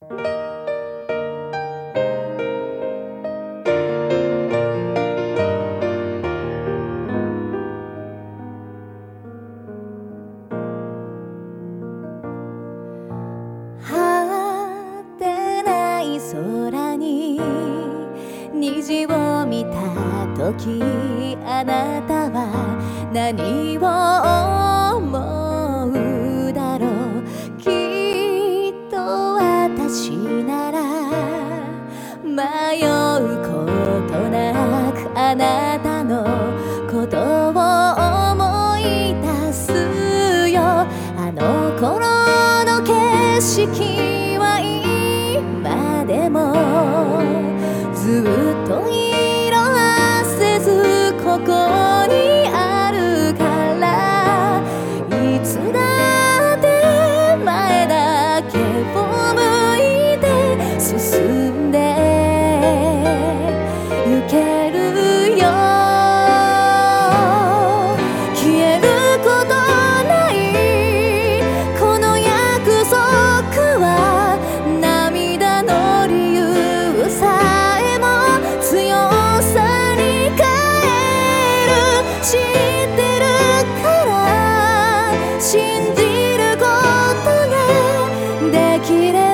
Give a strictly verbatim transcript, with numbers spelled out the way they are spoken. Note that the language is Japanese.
果てない空に虹を見た時、あなたは何を思うだろう。きっと私なら迷うことなく、あなたのことを思い出すよ。あの頃の景色は今でもずっと色あせずここにあるから、いつだって前だけを向いて進んでゆけるよ。消えることないこの約束は、涙の理由さえも強さに変える。知ってるから信じることができれば